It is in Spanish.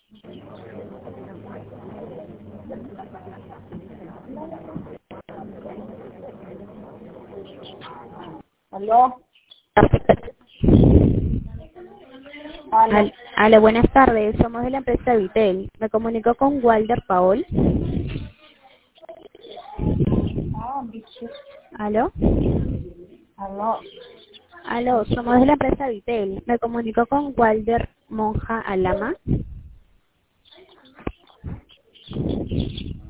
¿Aló? ¿Aló? Aló, buenas tardes. Somos de la empresa Vitel. Me comunico con Walter Paul. Ah, bicho. Aló. ¿Aló? Aló, somos de la empresa Vitel. Me comunico con Walter Monja Alama.